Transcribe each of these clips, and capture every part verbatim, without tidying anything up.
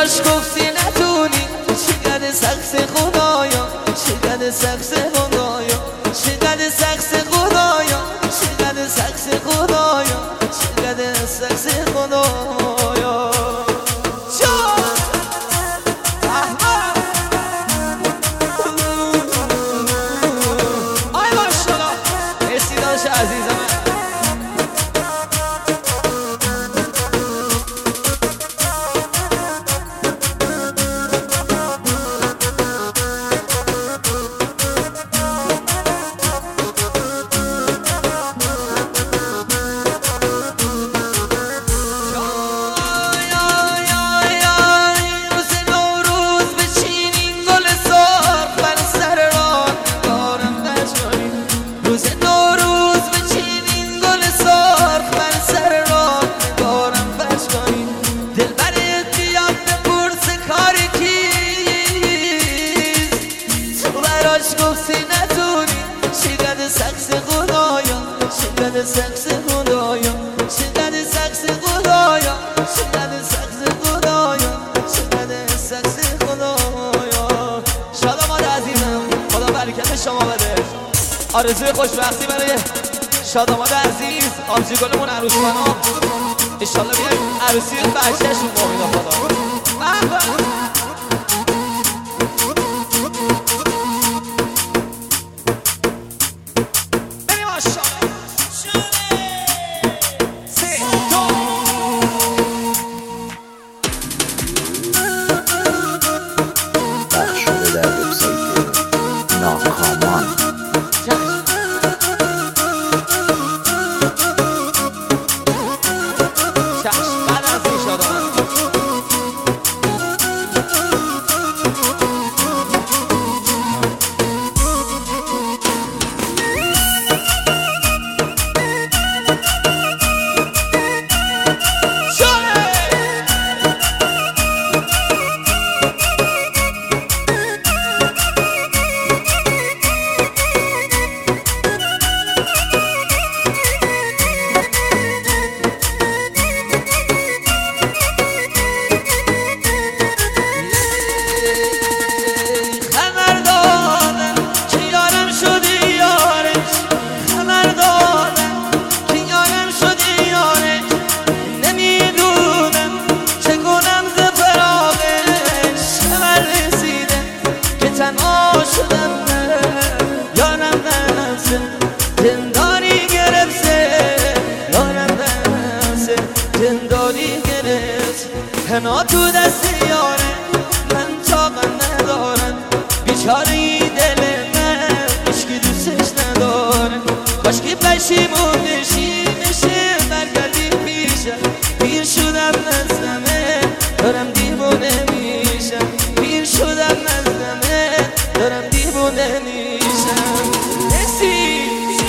براش گفتی نتونی، چقدر سخت خدایا، چقدر سخت خدایا، چقدر سخت خدایا، چقدر سخت خدایا، چقدر سخت خدایا. آی ماشاءالله مرسی داشت عزیزم. گفتی نتونی، چقدر سخت خدایا، چقدر سخت خدایا، چقدر سخت خدایا، چقدر سخت خدایا، چقدر سخت خدایا. شاداماد عزیزم، خدا برکت شما بده. آرزوی خوشبختی برای شاداماد عزیز، آبجی گلمون عروس خانم. انشالله بیایم عروسی بچه‌شون با امید خدا. تنها تو دست یاره من طاقت ندارم، بیچاره این دل من عشقی دوستش ندارم. کاشکی پشیمون نشی نشه برگردی پیشم، پیر شدم نزدمه دارم دیوونه میشم، پیر شدم نزدمه دارم دیوونه میشم. نسی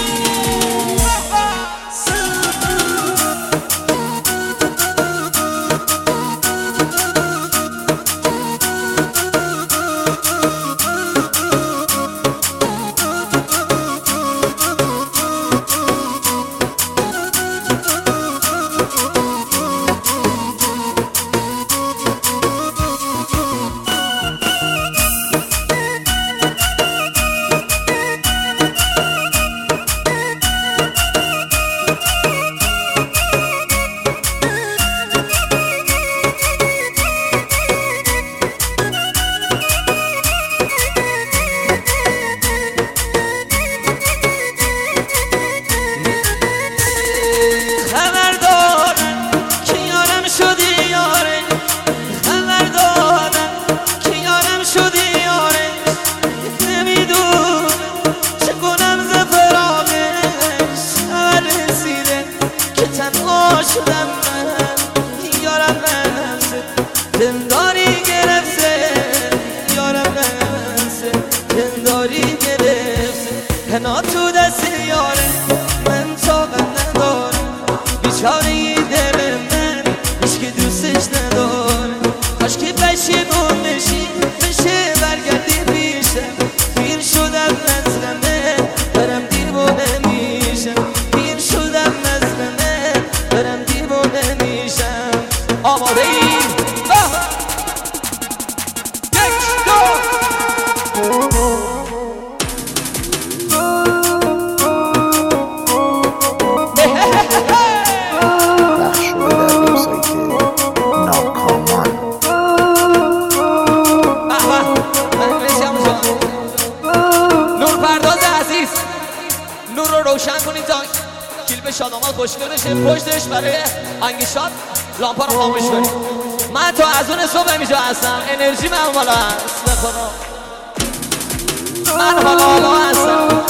شدم من یارم نفسه دنداری گرفته، یارم نفسه دنداری گرفته. هنا تو دست یاره من طاقت ندارم، بیچاره دل من هیچکی دوستش نداره. کاشکی پشیمون نشی بشه برگردی پیشم، پیر شدم نزدمه دارم دیوونه میشم، پیر شدم نزدمه دارم دیوونه میشم. آماده ای؟ روشن کنید تا کلیپ شادامال خوشگل بشه. پشتش برای انگیشات لامپا رو خاموش کنید. من تا از اون صبح اینجا هستم، انرژی من بالا هست به خدا. من حالا حالا هستم.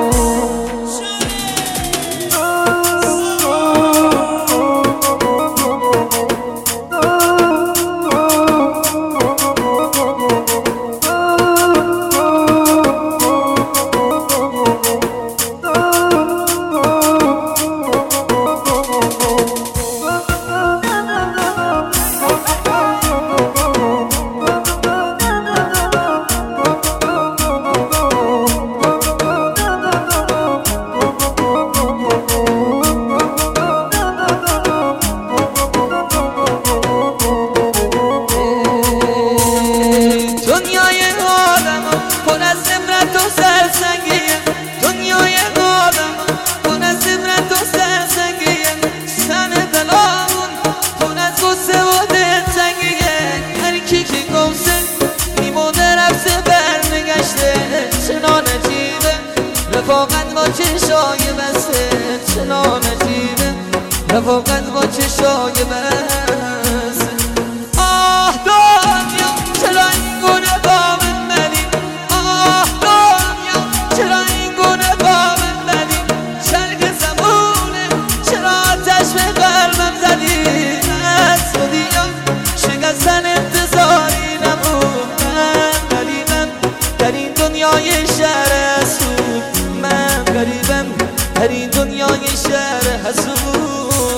رفاقت با چشای بسته چنان عجیبه، رفاقت با چشای بسته. آه دنیا چرا این گونه با من بدی، آه دنیا چرا این گونه با من بدی، چرک زمونه چرا آتش به قلبم زدی. از تو دیگه شکستن انتظاری نبود، من غریبم در این دنیای شهر حسود، من غریبم در این دنیای شهر حسود.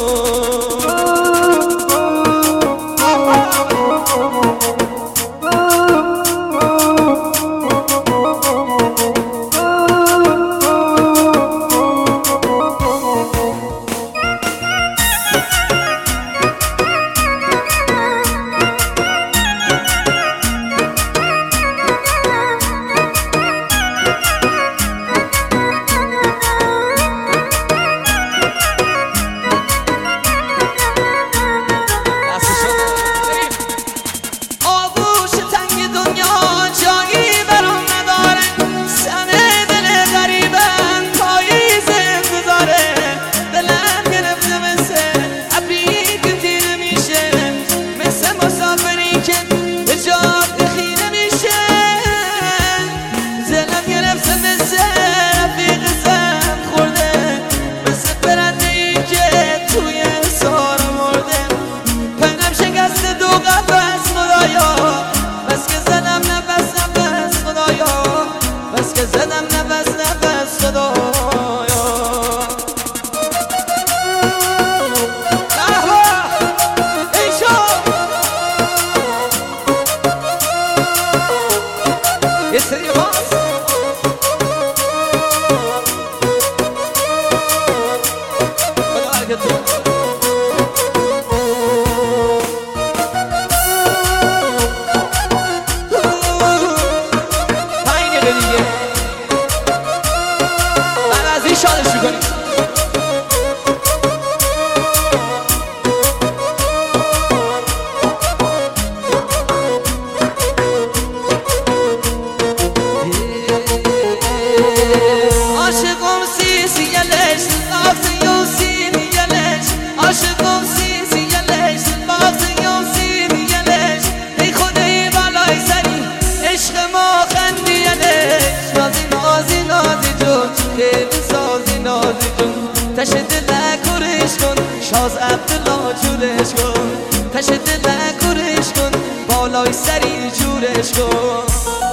تش دل کرش کن شاز عبدالله جورش کن، تش دل کرش کن بالای سری جورش کن.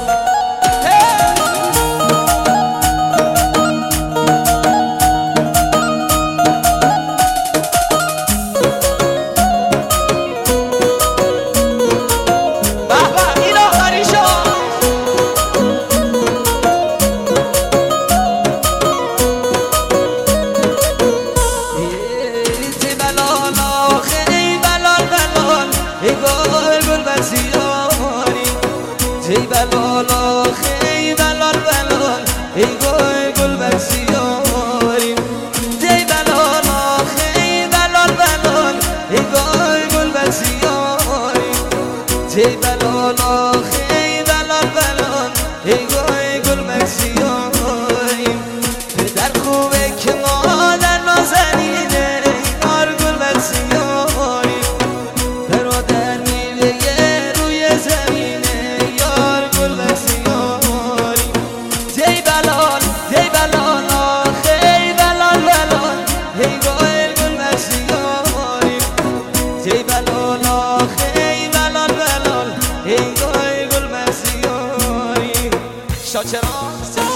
ای بلال آخی بلال بلال ای گل گل بسیاری، ای بلال آخی بلال بلال ای گل گل بسیاری، ای بلال آخی بلال بلال ای گل گل بسیاری. پدر خوبه که شاکران